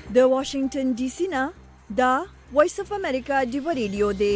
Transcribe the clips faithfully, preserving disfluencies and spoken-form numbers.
د واشنگټن ډي سي نه دا وایس اف امریکا دی ریډیو دی.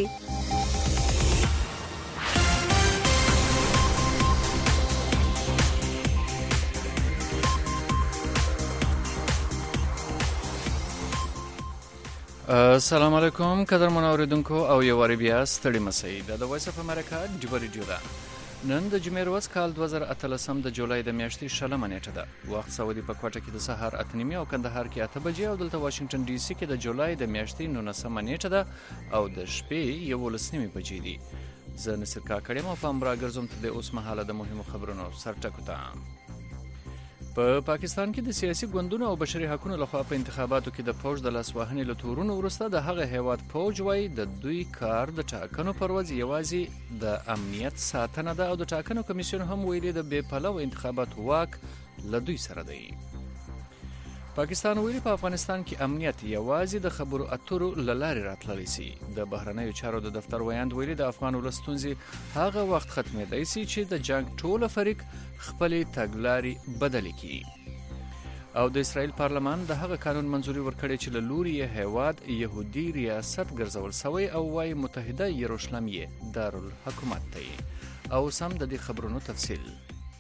السلام علیکم قدرمن اوریدونکو او یو واری بیا ستړي مسئ د وایس اف امریکا دی ریډیو ده. نن د جمعې ورځ کال دوه زره اتلسم د جولای د میاشتې شلمه نیټه ده. وخت سعودي په کوټه کې د سهار اته نیمې او کندهار کې اته بجې او دلته واشنگټن ډي سي کې د جولای د میاشتې نولسمه نیټه ده او د شپې یولس نیمې بجې دي. زه نصر کاکړ یم او په امرا ګرځوم ته د اوس مهاله د مهمو خبرونو سرټکو ته. په پاکستان کې د سیاسي ګوندونو او بشري حقوقو لخوا په انتخاباتو کې د فوج د لاسوهنې له تورونو وروسته د هغه هیواد فوج وایي د دوی کار د ټاکنو پر ورځ یوازې د امنیت ساتنه ده او د ټاکنو کمیسیون هم ویلي د بې پلوه انتخاباتو واک له دوی سره دی. پاکستان ویلي په افغانستان کې امنیت یوازې د خبرو اترو له لارې راتللی سي. د بهرنیو چارو د دفتر ویاند ویلي د افغان ولس ستونزې هغه وخت ختمېدای سي چې د جنگ ټوله فریق خپلې تګلارې بدلې کړي. او د اسرائیل پارلمان د هغه قانون منځوري ورکړي چې له لوري یې هیواد یهودي ریاست ګرځول سوی او وايي متحده یروشلم یې دارالحکومت دی. او سم د دې خبرونو تفصیل.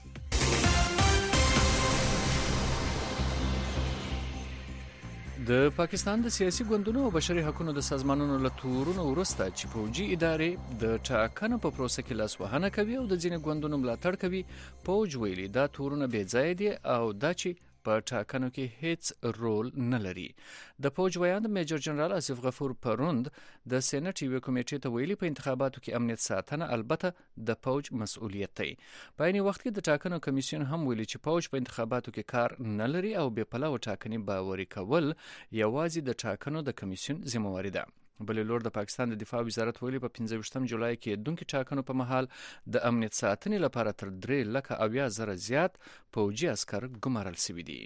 د پاکستان د سیاسي ګوندونو او بشري حقوقو د سازمانونو له تورونو وروسته چې فوجي ادارې د ټاکنو په پروسه کې لاسوهنه کوي او د ځینې ګوندونو ملاتړ کوي، فوج ویلي دا تورونه بې ځایه دي او دا چې په ټاکنو کې هیڅ رول نه لري. د فوج ویاند میجر جنرال آصف غفور پروند د سېنات یوې کمیټې ته ویلي په انتخاباتو کې امنیت ساتنه البته د فوج مسؤلیت دی. په عین وخت کې د ټاکنو کمیسیون هم ویلي چې فوج په انتخاباتو کې کار نه لري او بې پلوه ټاکنې باوري کول یوازې د ټاکنو د کمیسیون ذمہواری ده. بلې لور د پاکستان د دفاع وزارت ویلي په پنځه ویشتم جولای کې دونکو ټاکنو په مهال د امنیت ساتنې لپاره تر درې لکه اویا زره زیات فوجي عسکر ګمارل شوي دي.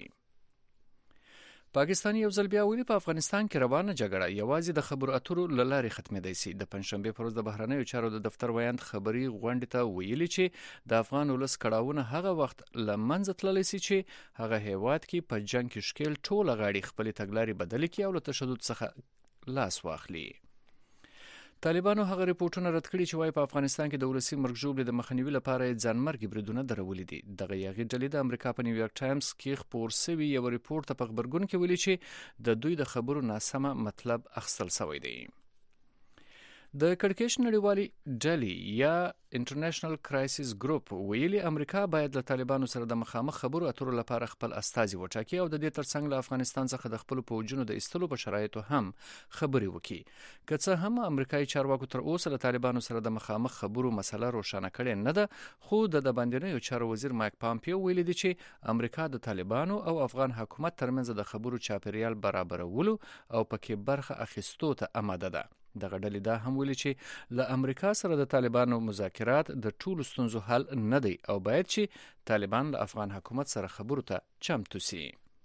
پاکستان یو ځل بیا ویلي په افغانستان کې روانه جګړه یوازې د خبرو اترو له لارې ختمېدای سي. د پنځشنبې پر ورځ د بهرنیو چارو د دفتر ویاند خبري غونډې ته ویلي چې د افغان ولس کړاوونه هغه وخت له منځه تللی سي چې هغه هیواد کې په جنگ کې ښکېل ټوله غاړې خپلې تګلارې بدلې کړي او له تشدد څخه لاس واخلي. طالبانو هغه ریپورتونه رد کړي چې وايي په افغانستان کې د ولسي مرګ ژوبلې د مخنیوي لپاره ځانمرګي بریدونه درولي دي. دغه یاغي ډلې د امریکا په نیویارک ټایمز کې خپور شوي یو ریپورت په خبرګون کې ویلي چې د دوی د خبرو ناسمه مطلب اخیستل شوی دی. د کړکېچ نړیوالې ډلې یا انټرنیشنل کرایسیس ګروپ ویلي امریکا باید له طالبانو سره د مخامخ خبرو اترو لپاره خپل استازي وټاکي او د دې ترڅنګ له افغانستان څخه د خپل پوځونو د ایستلو په شرایطو هم خبرې وکړي. که څه هم امریکایي چارواکو تر اوسه له طالبانو سره د مخامخ خبرو مسله روښانه کړې نه ده، خو د باندنیو چارو وزیر مایک پامپیو ویلي دی چې امریکا د طالبانو او افغان حکومت ترمنځ د خبرو چاپیریال برابرولو او پکې برخه اخیستو ته آماده ده. دغه ډلې دا هم ویلي چې له امریکا سره د طالبانو مذاکرات د ټولو ستونزو حل نه دی او باید چې طالبان له افغان حکومت سره خبرو ته چمتو سي.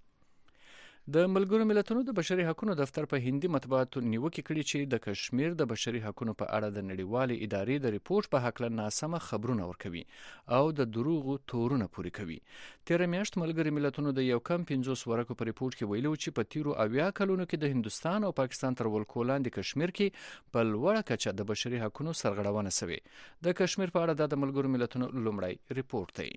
د ملګرو ملتونو د بشري حقوقو دفتر په هندي مطبوعاتو نیوکه کړې چې د کشمیر د بشري حقوقو په اړه د نړیوالې ادارې د ریپورت په حق له ناسمه خبرونه ورکوي او د دروغو تورونه پوري کوي. تیر میاشت ملګري ملتونو د یو کم پنځوس ورکو په ریپورت کې ویلي چې په تیرو اویا کلونو کې د هندستان او پاکستان تر ولکو لاندې کشمیر کې په لوړه کچه د بشري حقوقو سرغړونه شوې. د کشمیر په اړه د ملګرو ملتونو لومړی ریپورت دی.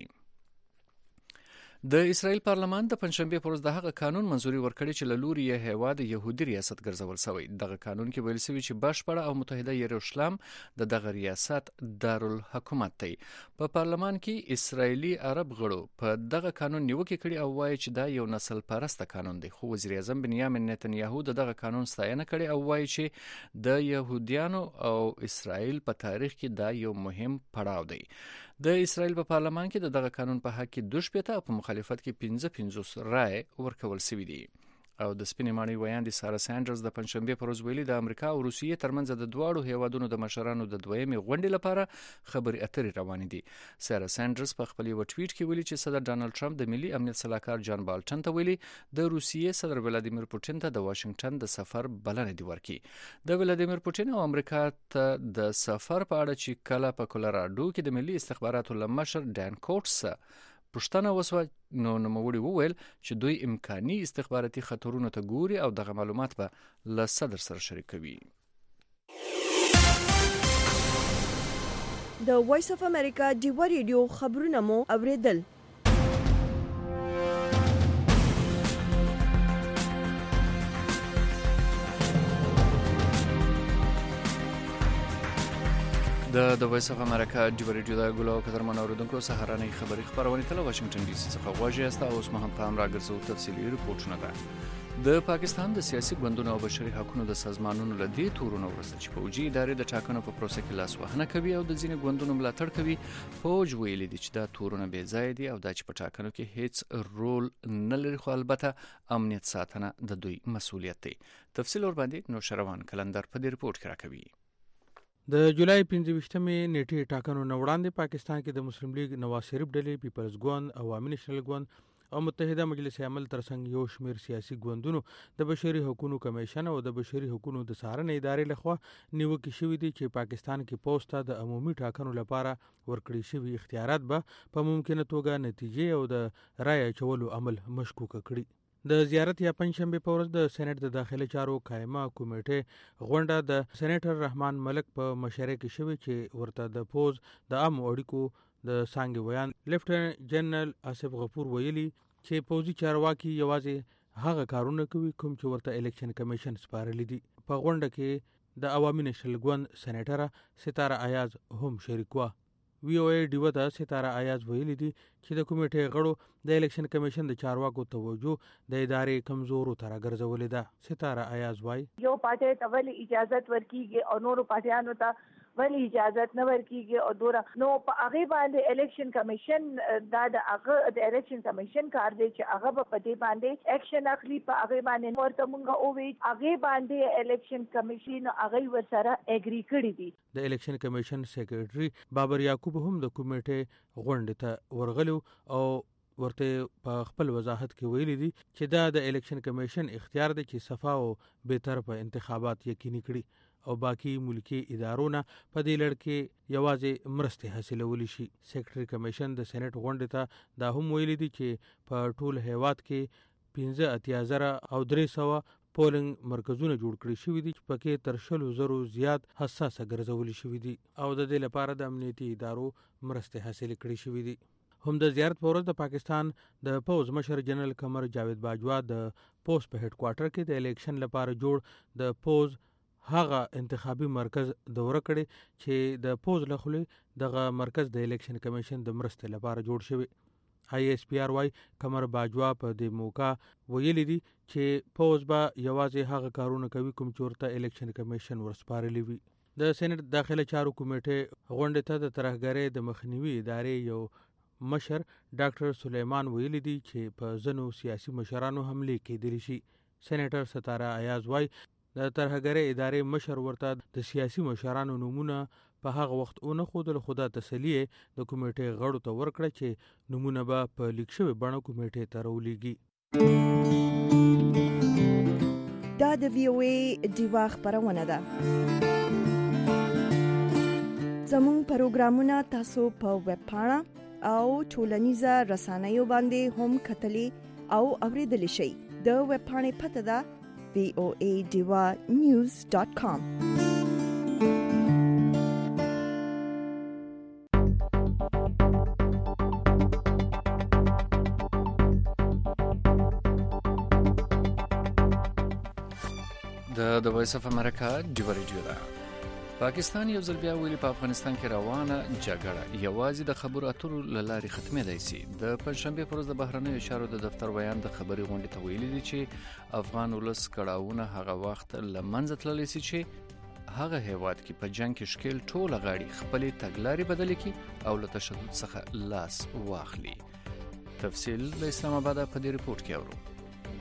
د اسرائیل پارلمان د پنځشنبې پر ورځ د هغه قانون منځوري ورکړي چې له لوري یې هیواد یهودي ریاست ګرځول شوی. دغه قانون کې ویل شوی چې بشپړه او متحده یروشلم د دغه ریاست دارالحکومت دی. په پارلمان کې اسرائیلي عرب غړو په دغه قانون نیوکه کړي او وایي چې دا یو نسل پرسته قانون دی، خو وزیر اعظم بنیامین نتنیاهو د دغه قانون ستاینه کړي او وایي چې د یهودیانو او اسرائیل په تاریخ کې دا یو مهم پړاو دی. د اسرائیل په پارلمان کې د دغه قانون په حق کې دوه شپېته او په مخالفت کې پنځه پنځوس رای ورکول شوي دي. او د سپینې ماڼۍ ویاندې سارا سانډرز د پنځشنبې پر ورځ ویلي د امریکا او روسیې ترمنځ د دواړو هیوادونو د مشرانو د دویمې غونډې لپاره خبرې اترې روانې دي. سارا سانډرز په خپل یو ټویټ کې ویلي چې صدر ډانلډ ټرمپ د ملي امنیت صلاحکار جان بالټن ته ویلي د روسیې صدر ولادیمیر پوتین ته د واشنگټن د سفر بلنه دی ورکړي. د ولادیمیر پوتین او امریکا ته د سفر په اړه چې کله په کولراډو کې د ملي استخباراتو لمشر ډان کوټس پوښتنه وسوه نو نوموړي وویل چې دوی امکاني استخباراتي خطرونو ته ګوري او دغه معلومات به له صدر سره شریکوي. د وایس اف امریکا ډیوا ریډیو خبرونه مو اوریدل. د د وایس اف امریکا ډیوا ریډیو د ګلو قدرمن اوریدونکو سهارنۍ خبری خبرونه تل واشنگټن ډي سي څخه غواړي است او اوس مهم پام راګرځو تفصیلي ریپورتونه ده. د پاکستان د سیاسي ګوندونو او بشري حقوقو د سازمانونو له دې تورونو وروسته چې فوجي ادارې د ټاکنو په پروسه کې لاس وهنه کوي او د ځینې ګوندونو ملاتړ کوي، فوج ویلي دي چې دا تورونه بې ځای دي او دا چې په ټاکنو کې هیڅ رول نه لري، خو البته امنیت ساتنه د دوی مسؤلیت دی. تفصیل ور باندې نو شروان کلندر په دې ریپورت کې راکوي. د جولای پنځه ویشتمې نیټې ټاکنو نه وړاندې پاکستان کې د مسلم لیگ نواز شریف ډلې، پیپلز ګوند، عوامي نېشنل ګوند او متحده مجلس عمل ترڅنګ یو شمیر سیاسي ګوندونو د بشري حقوقو کمیشن او د بشري حقوقو د څارنې ادارې لخوا نیوکې شوې دي چې پاکستان کې پوسټ د عمومي ټاکنو لپاره ورکړي شوي اختیارات به په ممکنه توګه نتیجې او د رای اچولو عمل مشکوک کړي. د زیارت یا پنځشنبه په ورځ د سېنات د داخلي چارو قائمه کمیټې غونډه د سېنیټر رحمان ملک په مشرۍ کې شوې چې ورته د پوز د عام اړیکو د څانګې ویان لیفټننټ جنرال آصف غفور ویلي چې پوزي چارواکي یوازې هغه کارونه کوي کوم چې ورته الیکشن کمیشن سپارلي دي. په غونډه کې د عوامي نېشنل ګوند سېنیټر ستاره ایاز هم شریک و. وی او ای ډیو ته ستاره ایاز ویلي دي چې د کمیټې غړو د الیکشن کمیشن د چارواکو توجه د ادارې کمزورو تر غرضولې ده. ستاره ایاز وایي یو پارټي ته ولې اجازه ورکیږي او نورو پارټیانو ته ولې اجازه نه ورکیږي او دورا نو په هغه باندې الیکشن کمیشن دا د هغه د الیکشن کمیشن کار دی چې هغه په دې باندې اکشن اخلي. په هغه باندې ورته مونږ او وی هغه باندې الیکشن کمیشن هغه ورسره اګری کړی دي. د الیکشن کمیشن سیکریټري بابر یعقوب هم د کمیټې غونډې ته ورغلو او ورته په خپل وضاحت کې ویلي دي چې دا د الیکشن کمیشن اختیار دی چې صفا او به طرفه انتخابات یقیني کړي او باقی ملکی ادارونه په دې لړ کې یوازې مرستې حاصلولی شي. سیکریټري کمیشن د سېنات غونډې ته دا هم ویلي دي چې په ټول هیواد کې پنځه اتیا زره او درې سوه پولنګ مرکزونه جوړ کړي شوي دي چې پکې تر شلو زرو زیات حساسه ګرځولي شوي دي او د دې لپاره د امنیتي ادارو مرستې حاصلې کړي شوي دي. هم د زیارت په ورځ د پاکستان د پوز مشر جنرال قمر جاوید باجوا د پوز په هډ کوارټر کې د الیکشن لپاره جوړ د پوز هغه انتخابي مرکز دوره کړي چې د پوز لخوا دغه مرکز د الیکشن کمیشن د مرستې لپاره جوړ شوی. آی ایس پی آر واي قمر باجوا په دې موقع ویلي دي چې پوز به یوازې هغه کارونه کوي کوم چې ورته الیکشن کمیشن ورسپارلی وي. د سېنات داخله چارو کمیټې غونډې ته د ترهګرۍ د مخنیوي ادارې یو مشر ډاکټر سلیمان ویلي دي چې په ځینو سیاسي مشرانو حملې کېدلی شي. سېنیټر ستاره ایاز وايي د ترهګرۍ ادارې مشر ورته د سیاسي مشرانو نومونه په هغه وخت اونه خودل خدا تسلی د کمیټې غړو ته ورکړه چې نمونه به په لیک شوی بڼه کمیټې ته راولېږي. دا د وی او ای ډیوا خبرونه ده. زموږ پروګرامونه تاسو په ویب پاڼه او ټولنیزه رسنیو باندې هم کتلی او اوریدلی شئ. د ویب پاڼې پته ده وی او ای ډیوا نیوز ډاټ کام. د د وایس اف امریکا ډیوا ریډیو ده. پاکستان یو ځل بیا ویلي په افغانستان کې روانه جګړه یوازې د خبرو اترو له لارې ختمېدای شي. د پنځشنبې پر ورځ د بهرنیو چارو د دفتر ویان د خبري غونډې ته ویلي دي چې افغان ولس کړاوونه هغه وخت له منځه تللی شي چې هغه هیواد کې په جنگ کې شکل ټوله غاړي خپلې تګلارې بدلې کړي او له تشدد څخه لاس واخلي. تفصیل له اسلام آباد په دې ریپورت کې اورو.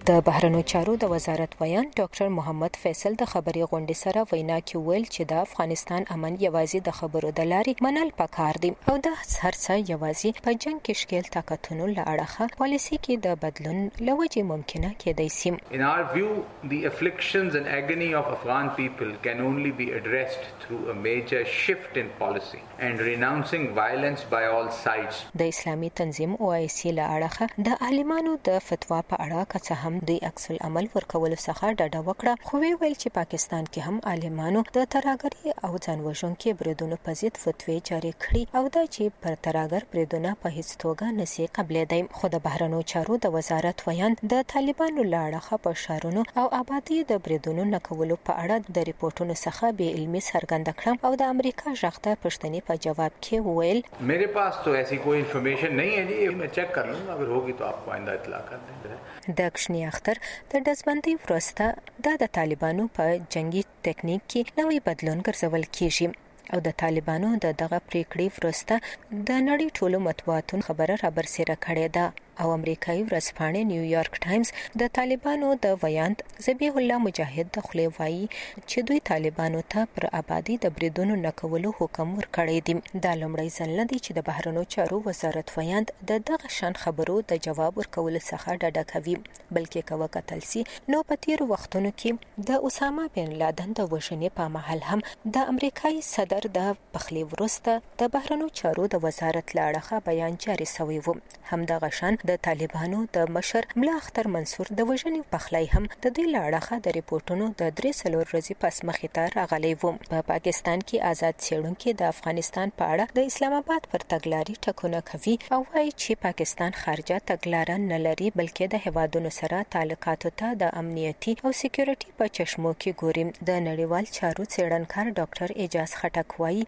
د بهرنیو چارو د وزارت ویان ډاکټر محمد فیصل د خبري غونډې سره وینا کې ویل چې د افغانستان امن یوازې د خبرو د لارې منل پکار دي او د هر څه یوازې په جنگ کې شکل طاقتونو له اړخه پالیسي کې د بدلون لوجه ممکنه کېدای شي. In our view, the afflictions and agony of Afghan people can only be addressed through a major shift in policy and renouncing violence by all sides. د اسلامي تنظیم او آی سی له اړخه د عالمانو د فتوا په اړه که څه هم د عکس العمل ورکول څخه ډډه وکړه، خو ویل چې پاکستان کې هم عالمانو د ترهګرۍ او ځانوژونکو بریدونو په ضد فتوی جاری کړي او دا چې پر ترهګر بریدونه په هیڅ توګه نشي قبلېدای. خو د بهرنیو چارو د وزارت ویان د طالبانو له اړخه په شهرونو او آبادی د بریدونو نکولو په اړه د ریپورتونو څخه بې علمي څرګنده کړه او د امریکا ژغته پښتني په جواب کې ویل मेरे पास तो ऐसी कोई इंफॉर्मेशन नहीं है जी, मैं चेक कर लूंगा, अगर होगी तो आपको आइंदा इत्तला कर देंगे. د کشنی اختر د دزبندۍ وروسته د طالبانو په جنگي ټکنیک کې نوې بدلون ګرځول کیږي او د طالبانو د دغه پریکړې وروسته د نړۍ ټولو مطبوعاتو خبره را برسېره کړې ده او امریکایي ورځپاڼې نیویارک ټایمز د طالبانو د ویاند ذبیح الله مجاهد د خولې وایي چې دوی طالبانو ته پر آبادی د بریدونو نکولو حکم ورکړی دی. دا لومړی ځل نه دی چې د بهرنیو چارو وزارت ویاند د دغه شان خبرو د جواب ورکولو څخه ډډه کوي، بلکې که وکتل سي نو په تیرو وختونو کې د اسامه بن لادن د وژنې په مهال هم د امریکایي صدر د پخلي وروسته د بهرنیو چارو د وزارت له اړخه بیان جاري شوی و. همدغه شان د طالبانو د مشر ملا اختر منصور د وژنې پخلی هم د دې له اړخه د ریپورتونو د درې څلور ورځې پس مخې ته راغلی و. په پاکستان کې آزاد څېړونکي د افغانستان په اړه د اسلام آباد پر تګلارې ټکونه کوي او وایي چې پاکستان خارجه تګلاره نه لري، بلکې د هیوادونو سره تعلقاتو ته د امنیتي او سکیورټي په چشمو کې ګوري. د نړیوال چارو څېړنکار ډاکټر اعجاز خټک وایي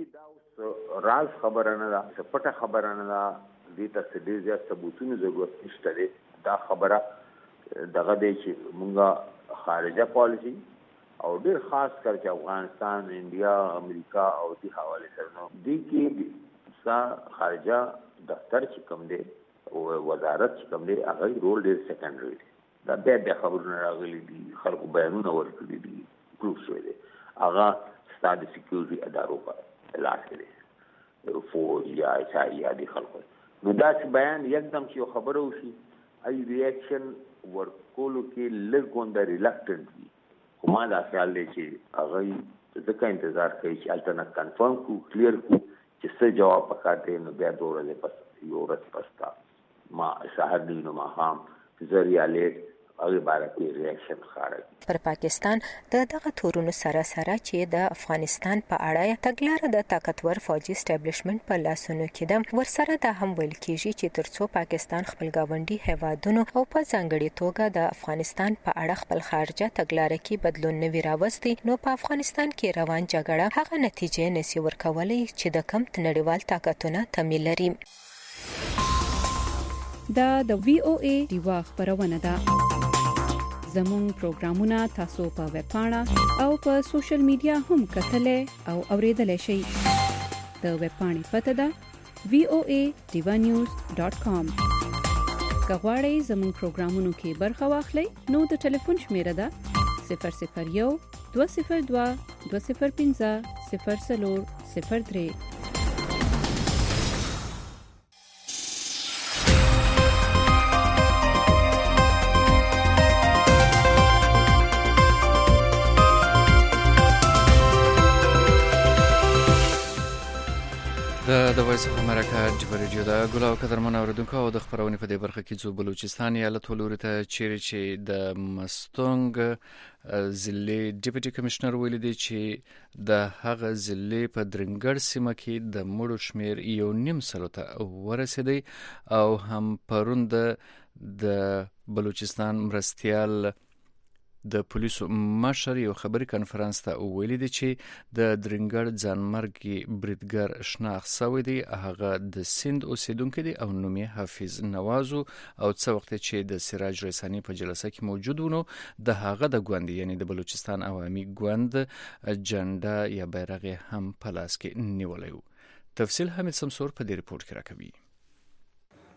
ګورې راز خبره نه ده، پټه خبره نه ده، دې ته ډېر زیات ثبوتونو ضرورت نشته دی. دا خبره دغه دی چې مونږه خارجه پالیسي او ډېر خاص کر چې افغانستان، انډیا، امریکا او دې حوالې سره نو دې کې سا خارجه دفتر چې کوم دی او وزارت چې کوم دی هغه رول ډېر سیکنډري دی. دا بیا بیا خبرونه راغلي دي، خلکو بیانونه ورکړي دي، پروف شوی دی، هغه ستا د سکیورټي ادارو په لاس کې دی، فوج یا ایس آی یا دې خلکو. نو داسې بیان یکدم چې خبره وشي ای ریاکشن ورکولو کې لږ غونډه ریلکټنټ وي، خو ما دا خیال دی چې هغه ځکه انتظار کوي چې هلته نه کنفرم کړو، کلیر کړو چې څه جواب پکار دی. نو بیا دوه ورځې پس یو ورځ پس ما سهار دی نو ماښام ذریعه لیټ هغه بارکه ریاکشن خارج. پر پاکستان د دغه تورونو سره سره چې د افغانستان په اړه تګلاره د طاقتور فوجي اسټابلیشمنت په لاسونو کې ده، ورسره دا هم ویل کیږي چې ترڅو پاکستان خپل گاونډي هیوادونو او په ځانګړي توګه د افغانستان په اړه خپل خارجه تګلاره کې بدلون نه وي راوستي، نو په افغانستان کې روان جګړه هغه نتیجې نشي ورکولای چې د کم نړیوال طاقتونو تمه لري. دا د وی او ای دیوا خبرونه ده. زمون پروګرامونه تاسو په ویب پاڼه او په سوشل میډیا هم کتلای او اوریدلای شئ. د ویب پاڼې پته ده وی او ای دیوا نیوز ډاٹ کام. کغواړئ زمون پروګرامونو کې برخه واخلئ نو د ټلیفون شمیره ده صفر صفر یو دوه صفر دوه دوه صفر پنځه صفر څلور صفر درې. د وایس اف امریکا جبرجیو دا ګلاو قدرمن اوردونکو او د خبرونې په دې برخه کې ځو بلوچستان ایالت ولوري ته چیرې چې د مستونګ ضلع ډیپټي کمشنر ویل دي چې د هغه ضلع په درنګړ سیمه کې د مړو شمیر یو نیم سلو ته ورسېدی او هم پروند د بلوچستان مرستيال د پولیسو مشر یو خبري کانفرنس ته ویلي دي چې د درنګړ ځانمرګي بریدګر شناخت شوی دی، هغه د سند اوسیدونکو دی او نوم یې حافظ نوازو او څو وخت چې د سراج رساني په جلسه کې موجود ونه د هغه د ګوند یعنی د بلوچستان عوامي ګوند جنډا یا بیرغ هم په لاس کې نیولای. تفصیل حمید سمسور په دې ریپورت کې راکوي.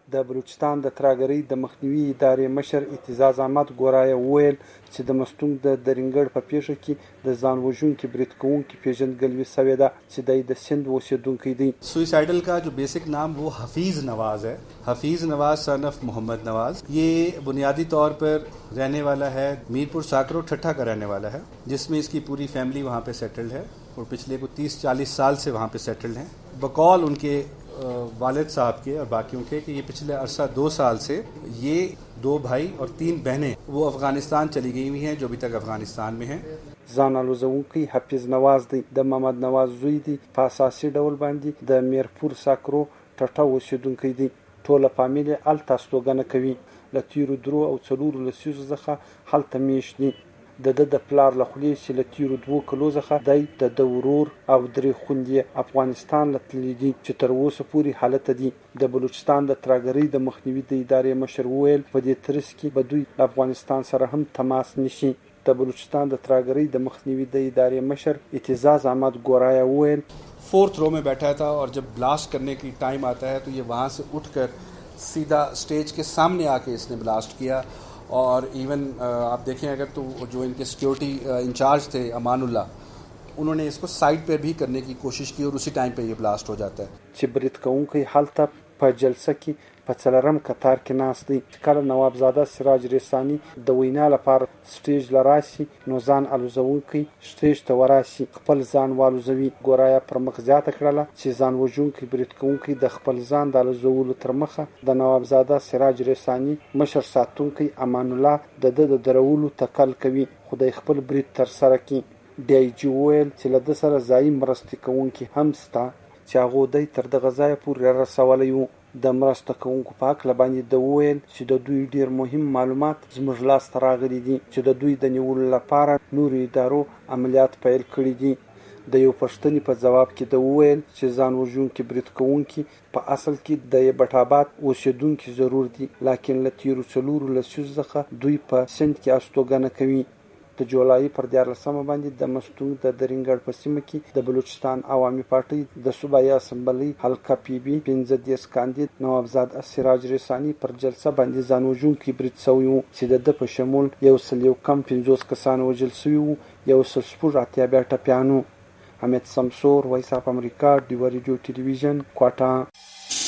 د بلوچستان د ترهګرۍ د مخنیوي ادارې مشر اعتزاز احمد ګورای وویل چې د مستونګ د درینګړ په پیښه کې د ځان وژونکي برید کوونکي پیژندګلوي شوې ده چې دی د سند اوسېدونکی دی. سوئسائڈل کا جو بیسک نام وہ حفیظ نواز ہے. حفیظ نواز سن آف محمد نواز. یہ بنیادی طور پر رہنے والا ہے میرپور ساکرو ٹھٹھا کا رہنے والا ہے, جس میں اس کی پوری فیملی وہاں پہ سیٹلڈ ہے اور پچھلے کو تیس چالیس سال سے وہاں پہ سیٹلڈ ہیں. بقول ان کے والد صاحب کے اور باقیوں کے کہ یہ پچھلے عرصہ دو سال سے یہ دو بھائی اور تین بہنیں وہ افغانستان چلی گئی ہوئی ہیں, جو ابھی تک افغانستان میں ہیں. ځان الوزونکی حفیظ نواز دی د محمد نواز زوی دی. په اساسي ډول باندې د میرپور ساکرو ټټه اوسېدونکی دی. ټوله فامیل یې هلته استوګنه کوي. له تیرو درو او څلورو لسیزو څخه هلته میشت دي. د د د پلار له خولې چې له تیرو دوو کلو څخه دی د د ورور او درې خویندې افغانستان له تللي دي چې تر اوسه پورې هلته دي. د بلوچستان د ترهګرۍ د مخنیوي د ادارې مشر وویل په دې ترڅ کې به دوی له افغانستان سره هم تماس نیسي. د بلوچستان د ترهګرۍ د مخنیوي د ادارې مشر اعتزاز احمد ګورای وویل فورتھ رو میں بیٹھا تھا اور جب بلاسٹ کرنے کی ٹائم آتا ہے تو یہ وہاں سے اٹھ کر سیدھا اسٹیج کے سامنے آ کے اس نے بلاسٹ کیا. اور ایون آپ دیکھیں اگر تو جو ان کے سیکیورٹی انچارج تھے امان اللہ, انہوں نے اس کو سائڈ پہ بھی کرنے کی کوشش کی اور اسی ٹائم پہ یہ بلاسٹ ہو جاتا ہے. چې برید کوونکی هلته په جلسه کې په څلورم کتار کې ناست دی. کله نوابزاده سراج رسانی د وینا لپاره سټیج لراسي نو ځان الوزونکی سټیج ته وراسي خپل ځان والوزوي. ګورایا پر مخ زیاته کړله چې ځان وژونکی برید کوونکی د خپل ځان د الوزولو تر مخه د نوابزاده سراج رسانی مشر ساتونکی امان الله د د درولو تکل کوي خدای خپل برید تر سره کی. ډي آی جی ویل چې له د سره ځای مرستې کوونکي هم ستا چې هغه دی تر دغه ځای پورې رسولی وو. د مرسته کوونکو په هکله باندې د وویل چې د دوی ډیر مهم معلومات زموږ لاسته راغلي دي چې د دوی د نیولو لپاره نورو ادارو عملیات پیل کړي دي. د یو پوښتنې په جواب کې د وویل چې ځان وژونکي برید کوونکي په اصل کې د یبټ آباد اوسېدونکي ضرور دي, لاکن له تیرو څلورو لسیزو څخه دوی په سند کې استوګنه کوي. د جولای پر دیارلسمه باندې د مستونګ د درینګړ په سیمه کې د بلوچستان عوامي پارټۍ د صوبایي اسمبلی حلقه پی بي پنځه دېرش کاندید نوابزاد سراج رسانی پر جلسه باندې ځان وژونکي برید شوی و چې د ده په شمول یو سل یو کم پنځوس کسان وژل شوي وو, یو سل شپږ اتیا بیا ټپیانو. حمید سمسور, وایس اف امریکا, ډیوه ریډیو ټلویزیون, کوټه.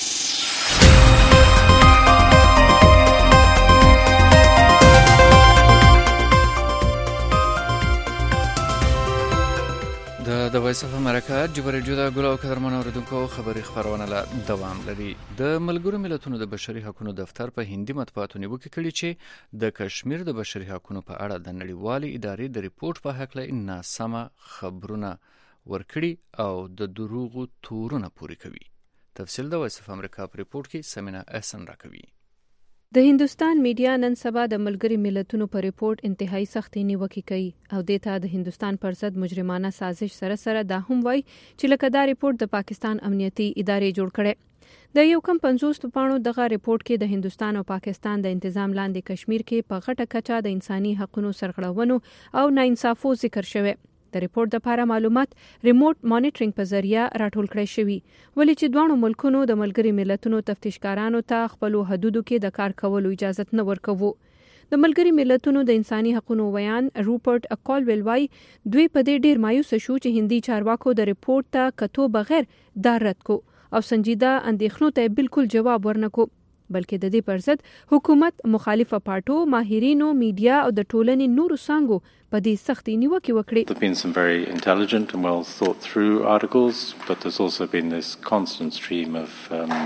د وایس اف امریکا ډیوه ریډیو د ګل او قدرمن اوریدونکو خبري خبرونه له دوام لري. د ملګرو ملتونو د بشري حقوقو دفتر په هندي مطبوعاتو نیوکه کړې چې د کشمیر د بشري حقوقو په اړه د نړیوالې ادارې د ریپورت په حق له ناسمه خبرونه ورکړي او د دروغو تورونه پوري کوي. تفصیل د وایس اف امریکا په ریپورت کې سمینا احسن راکوي. د هندستان میډیا نن سبا د ملګری ملتونو په ریپورت انتهایی سختي نیوکه کوي او د ته د هندستان پر ضد مجرمانه سازش سره سره دا هم وایي چې لکه دا ریپورت د پاکستان امنیتي ادارې جوړ کړي. د یو کم پنځوس پاڼو دغه ریپورت کې د هندستان او پاکستان د تنظیم لاندې کشمیر کې په غټه کچه د انساني حقوقو سرغړونو او ناانصافو ذکر شوی. د ریپورت لپاره معلومات ریموټ مانیټرینګ په ذریعہ راټول کړی شوی, ولې چې دوه ملکونو د ملګری ملتونو تفتیشکارانو ته خپل حدودو کې د کار کولو اجازه نه ورکوي. د ملګری ملتونو د انساني حقوقو ویان روپرټ اکالویل وايي دوی په دې ډیر مایوس شو چې هندي چارواکو د ریپورت ته کتو بغیر دا رد کو او سنجیده اندېښنو ته بالکل جواب ورنکو, بلکې د دې پر ضد حکومت, مخالفه پارټو, ماهرینو, میډیا او د ټولنې نورو څانګو په دې سختي نیوکه وکړي. There have been some very intelligent and well thought through articles, but there's also been this constant stream of um,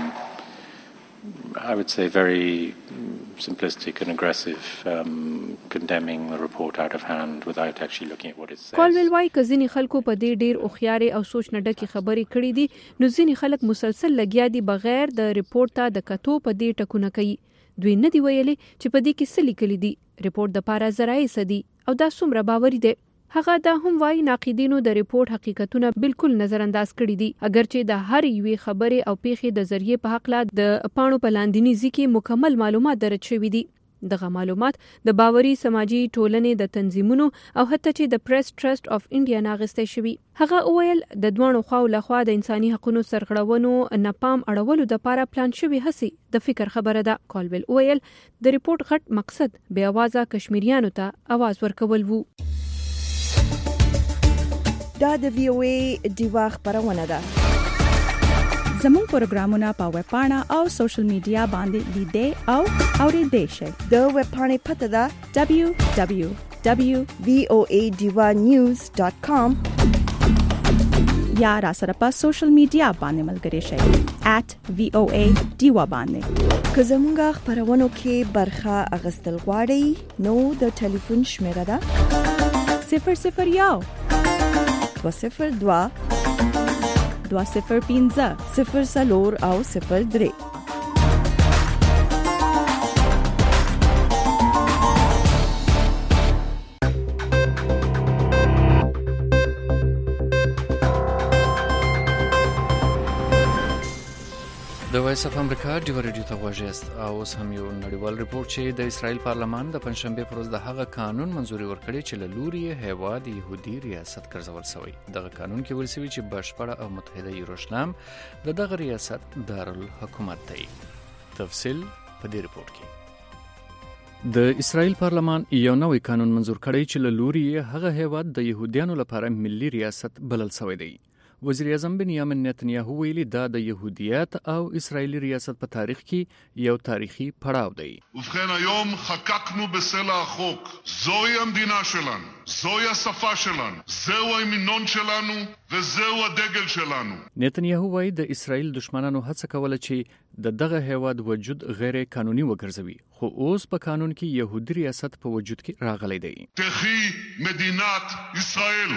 I would say very simplistic and aggressive um, condemning the report out of hand without actually looking at what it says. کالویل وايي که ځینې خلکو په دې ډیر اوخیارې او سوچ نه ډکې خبرې کړې دي, نو ځینې خلک مسلسل لګیا دي بغیر د ریپورت ته د کتو په دې ټکونه کوي. دوی نه دی ویلي چې په دې کې څه لیکلي دي, ریپورت د پاره زرای سدي او دا څومره باوري دي. هغه دا هم وايي ناقدینو د ریپورت حقیقتونه بالکل نظر انداز کړي دي, اگرچې د هر یوې خبرې او پیښې د ذریعہ په حق لا د پاڼو په لاندینی ځکه مکمل معلومات درج شوي دي. دغه معلومات د باوري سماجی ټولنې د تنظیمونو او حتی چې د پریس ټرست اف انډیا ناغسته شوی. هغه وویل د دوه خواو لخوا د انساني حقوقو سرغړونو نه پام اړولو د لپاره پلان شوی هڅې د فکر خبره ده. کالویل وویل د ریپورت غټ مقصد بې اوازه کشمیریانو ته आवाज ورکول وو. دا د وی او ای دیوا خبرونه ده. زموږ پروګرامونه په ویب پاڼه او سوشل میډیا باندې لیدئ او اوریدئ شئ. د ویب پاڼې پته ده دبليو دبليو دبليو ډاټ وی او ای دیوا نیوز ډاټ کام یا را سره په سوشل میډیا باندې ملګری شئ ایٹ وی او ای دیوا باندې. که زموږ خبرونو کې برخه اغستل غواړئ نو د ټلیفون شمیره ده صفر صفر یو دو صفر دو دو صفر پنځه صفر سلور او صفر درې. د وایس اف امریکا ډیو ریډیو ته غواړئ او اوس هم یو نړیوال ریپورت چې د اسرائیل پارلمان د پنځشنبه پر ورځ د هغه قانون منځوري ورکړي چې له لوري هیواد يهودي ریاست ګرځول شوی. دغه قانون کې ویل شوی چې بشپړه او متحده یروشلم د دغه ریاست دارالحکومت دی. تفصیل په دې ریپورت کې. د اسرائیل پارلمان یو نوې قانون منځور کړی چې له لوري هغه هیواد د يهودانو لپاره ملي ریاست بلل شوی دی. وزیر اعظم بنیامین نتنیاهو ویلي دا د يهودیت او اسرائیلی ریاست په تاریخ کې یو تاریخي پړاو دی. ובכן היום חקקנו בסלע החוק. זוהי המדינה שלנו, זוהי השפה שלנו, זהו ההמנון שלנו וזהו הדגל שלנו. نتنیاهو وایي د اسرائیل دشمنانو هڅه کوله چې د دغه هیواد وجود غیر قانوني وګرځوي، خو اوس په قانون کې يهودي ریاست په وجود کې راغلی دی. تحی مدینت اسرائیل.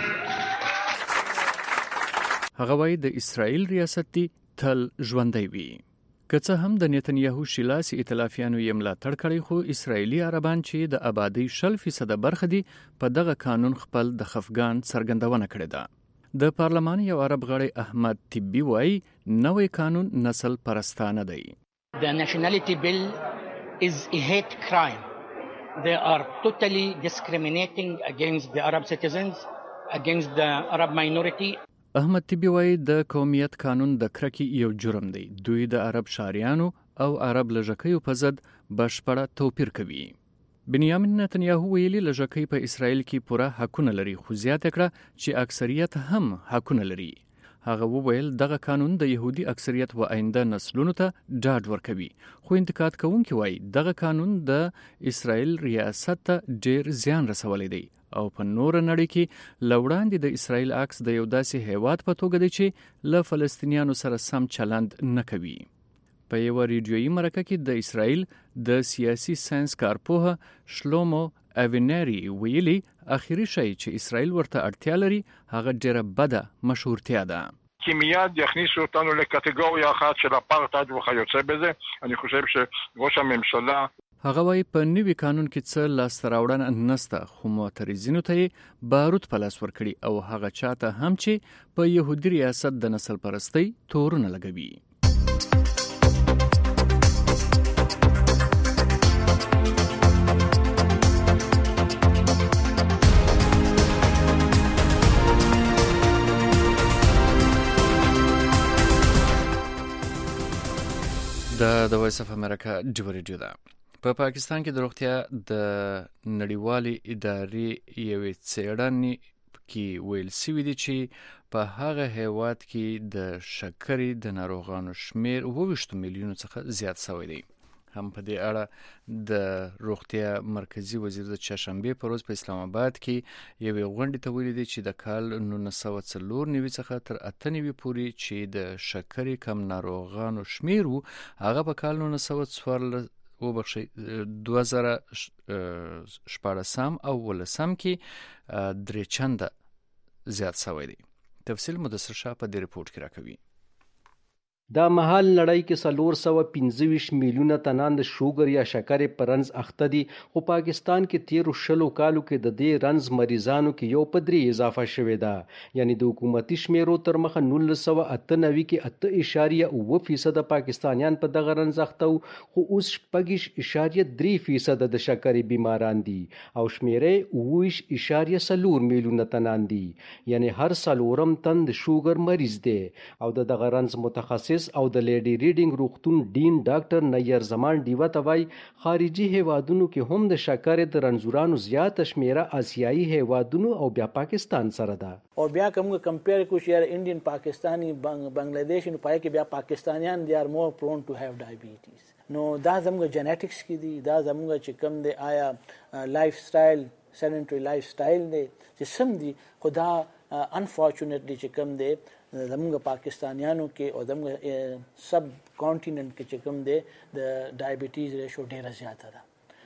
هغه وایي د اسرائیل ریاست دی تل ژوندی وي. که څه هم د نتنیاهو شیلاسي ائتلافیانو یې ملاتړ کړی، خو اسرائیلي عربان چې د آبادی شل فیصده برخه دي په دغه قانون خپل د خفګان څرګندونه کړې ده. د پارلمان یو عرب غړی احمد طبي وایي نوې قانون نسل پرستانه دی. The nationality bill is a hate crime. They are totally discriminating against the Arab citizens, against the Arab minority. احمد طبي وایي د قومیت قانون د کرکې یو جرم دی. دوی د عرب شاریانو او عرب لژکیو په ضد بشپړه توپیر کوي. بنیامین نتنیاهو ویلي لژکۍ په اسرائیل کې پوره حقونه لري، خو زیاته کړه چې اکثریت هم حقونه لري. هغه وویل دغه قانون د يهودي اکثریت و آینده نسلونو ته ډاډ ورکوي، خو انتقاد کوونکي وایي دغه قانون د اسرائیل ریاست ته ډیر زیان رسولی دی او په نور نړۍ کې لوړاندې د اسرائیل عکس د یو داسې هیواد په توګه دی چې له فلسطینیانو سره سم چلند نه کوي. په یو ریډیویي مرکه کې د اسرائیل د سیاسي ساينس کارپوه شلومو اوینری ویلي اخیری شی چې اسرائیل ورته اړتیا لري هغه ډیره بده مشهورتیا ده. כי מיד יכניסו אותנו לקטגוריה אחת של אפרטהייד וכיוצא בזה. אני חושב שראש הממשלה هغه وایي په نوي قانون کې څه لاسته راوړنه نسته، خو معترضینو ته یې باروت په لاس ورکړي او هغه چاته هم چې په يهودي ریاست د نسل پرستی تورونه لګوي. دا د وایس اف امریکا ډیو ریډیو ده. په پاکستان کې د روغتیا د نړیوالې ادارې یوې څېړنې کې ویل شوي دي چې په هغه هیواد کې د شکرې د ناروغانو شمیر اووه ویشت میلیونو څخه زیات شوی دی. هم په دې اړه د روغتیا مرکزی وزیر د چهارشنبه په ورځ په اسلام آباد کې یوې غونډې ته ویلي دي چې د کال نولس سوه څلور نوي څخه تر اته نوي پورې چې د شکرې کم ناروغانو شمیر وو هغه په کال نولس سوه څوارلس وبخښئ دوه زره شپاړسم او ولسم کې درې چنده زیات شوی دی. تفصیل مدثر شاه په دې ریپورت کې راکوي. دا مهال نړۍ کې څلور سوه پنځه ویشت میلیونه تنان د شوګر یا شکرې په رنځ اخته دي، خو پاکستان کې تیرو شلو کالو کې د دې رنځ مریضانو کې یو په درې اضافه شوې ده. یعنی د حکومتي شمیرو تر مخه نولس سوه اته نوي کې اته اشاریه اووه فیصده پاکستانیان په دغه رنځ اخته وو، خو اوس شپږ اشاریه درې فیصده د شکرې بیماران دي او شمیرې اووه ویشت اشاریه څلور میلیونه تنان دي. یعنی هر څلورم تن د شوګر مریض دی. او د دغه رنځ متخصص او د لیډي ریډینګ روغتون ډین ډاکټر نیر زمان ډیوه ته وایي خارجي هیوادونو کې هم د شکرې د رنځورانو زیاته شمیره آسیایي هیوادونو او بیا پاکستان سره ده. او بیا کوم کمپیر کو شیر انډین پاکستانی بنگلادیش نو پای کې بیا پاکستانیان دی ار مور پرون ټو هاف ډایبیټیز. نو دا زموږ جنیټکس کې دي، دا زموږ چې کوم دی آیا لایف سټایل سیډنټری لایف سټایل دی چې سم دي، خدا انفارچونیټلی چې کوم دی زموږ پاکستانیانو کې او زموږ سب کانټیننټ کې چې کوم دی د ډایبیټیز ریشو ډیره زیاته ده.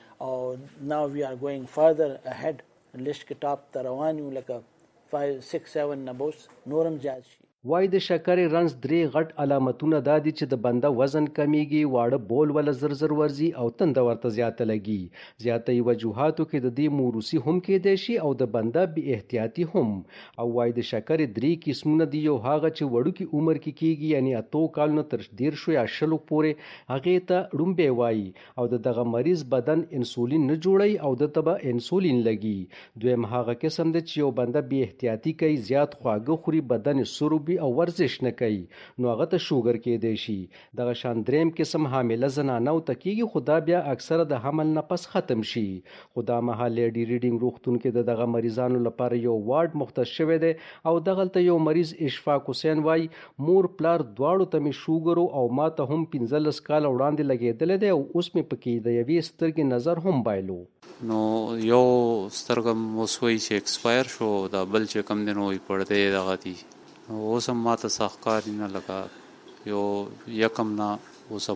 او ناو وی آر ګوینګ فردر اهیډ، لیست کې ټاپ ته روان یو، لکه فایو سکس سیون نه بوس نورم زیات شي. وای د شکرې رنځ درې غټ علامتونه دا دي چې د بنده وزن کمیږي، واړه بول ولا زر زر ورځي او تنده ورته زیاته لګي. زیاتې وجوهاتو کې د دې موروثي هم کېدای شي او د بنده بې احتیاطي هم. او وای د شکرې درې قسمونه دي، یو هغه چې وړوکي عمر کې کېږي، یعنی اتو کالونو تر دیرشو یا شلو پورې، هغې ته ړومبی وایي او د دغه مریض بدن انسولین نه جوړوي او دته به انسولین لګي. دویم هغه قسم دی چې یو بنده بې احتیاطي کوي، زیات خواږه خوري، بدن سروبي او ورزش نه کوي، نو هغه ته شوګر کېدای شي. دغه شان دریم قسم حامله زنانه او تکیږي، خو دا بیا اکثره د حمل نه پس ختم شي. خو دا مهال لیډي ریډینګ روغتون کې د دغه مریضانو لپاره یو وارډ مختص شوی دی او دغلته یو مریض اشفاق حسین وایي مور پلار دواړو ته مې شوګر او ما ته هم پنځلس کاله وړاندې لګېدلی دی او اوس مې پکې د یوې سترګې نظر هم بایلو. نو یو سترګه مو سوی چې ایکسپایر شو، دا بل چې کم دی نو پړدې دغه دي. اوس هم ماته سخت کار نه لګا، یو یکم نه اوسه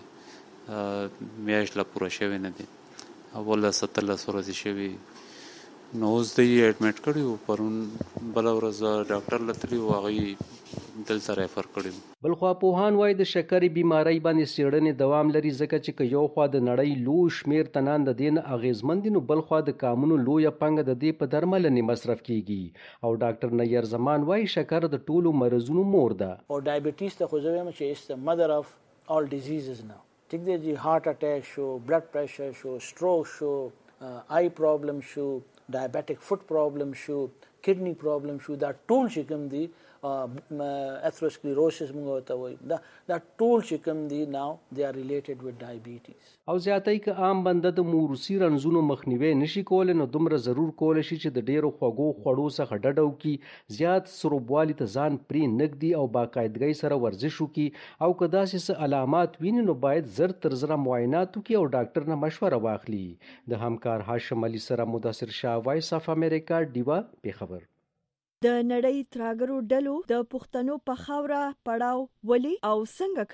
پورې میاشت لا پوره شوی نه دی، اوله سترلس ورځې شوي. نو اوس دی اډمټ کړی و، پرون بله ورځ ډاکټر له تلي و، هغوی دلته ریفر کړی. بلخوا پوهان وایي د شکرې بیمارۍ باندې څېړنې دوام لري، ځکه چې که یو خوا د نړۍ لوی شمېر تنان د دې نه اغېزمن دي، نو بل خوا د کامونو لویه پانګه د دې په درملنې مصرف کیږي. او ډاکټر نیر زمان وایي شکر د ټولو مرضونو مور ده. او ډایبیټیز ته خو زه وایم چې it's the mother of all diseases now. ټیک دی جی، هارت اٹیک شو، بلډ پریشر شو، سټروک شو، آی پرابلم شو، ډایبیټک فوټ پرابلم شو، کډنی پرابلم شو، دا ټول چې کوم دي اثروسکلیروسس موږ ورته وایو، دا دا ټول چې کوم دي ناو دے آر ریلیټډ وذ ډایبیټیز. او زیاتې که عام بنده د موروثي رنځونو مخنیوي نشي کولی، نو دومره ضرور کولی شي چې د ډیرو خوږو خوړو څخه ډډه وکړي، زیات سروبوالي ته ځان پرې نږدي او باقاعدګۍ سره ورزش وکړي. او که داسې څه علامات ویني نو باید زر تر زره معاینات وکړي او ډاکټر نه مشوره واخلي. د همکار هاشم علي سره مدثر شاه، وایس اف امریکا، ډیوا، پیښور. د نړۍ تراګرو ډلو د پښتنو په خاوره پړاو ولي او څنګه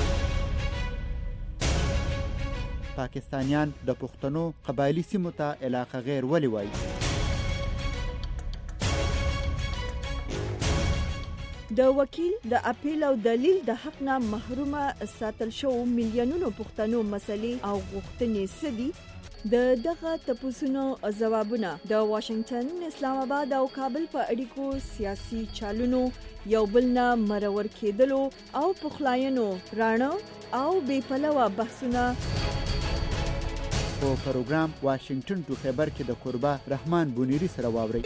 کړي؟ پاکستانیان د پښتنو قبایلی سیمو ته علاقه غیر ولي وایي؟ د وکیل د اپیل او دلیل د حق نه محرومه ساتل شو میلیونونو پښتنو مسلې او غوښتنې سدي. د دغه تپوسونو ځوابونه د واشنگټن، اسلام آباد او کابل په اړیکو سیاسي چالونو یو بل نه مرور کېدلو او پخلاینو رانه او بې پلوه بحثونه په پروګرام واشنگټن ټو خبر کې د قربا رحمان بونیری سره واوري.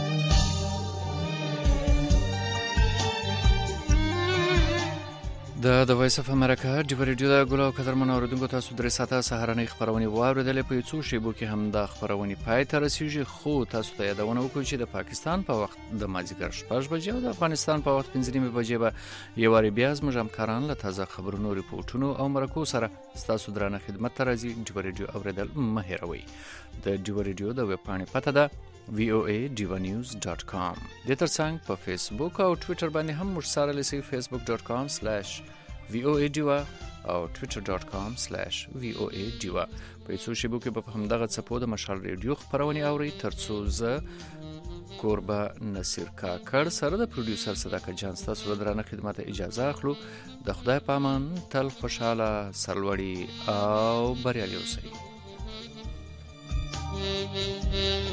د دا د وایس اف امریکا ډیو ریډیو دا ګلو قدرمن اوردونکو تاسو درې ساعته سهارنۍ خبرونه واوریدلې په څو شیبو کې هم دا خبرونه پای ته رسیږي خو تاسو ته یادونه وکړو چې د پاکستان په وخت د مازیګر شپږ بجې او د افغانستان په وخت پنځه نیمه بجې به یو واری بیا زموږ همکاران له تازه خبرونو ریپورتونو او مرکو سره تاسو درانه خدمت ته راځي. ډیو ریډیو اوریدل مه هېروئ. د ډیو ریډیو د ویب پاڼې پته ده وی او ای ډیو نیوز ډاټ کام. د ترڅنګ په فیسبوک او ټوئیټر باندې هم موږ سره لسی فیسبوک ډاټ کام سلیش وی او ای ډیوا او ټوئیټر ډاټ کام سلیش وی او ای ډیوا. په څو شیبو کې په همدغه څپو د مشال ریډیو خبرونه اوري ترڅو زه کوربه نصیر کاکړ سره د پروډوسر صداقت جان تاسو درانه خدمت اجازه اخلو. د خدای پامان تل خوشاله سرلوړي او بریالي اوسئ.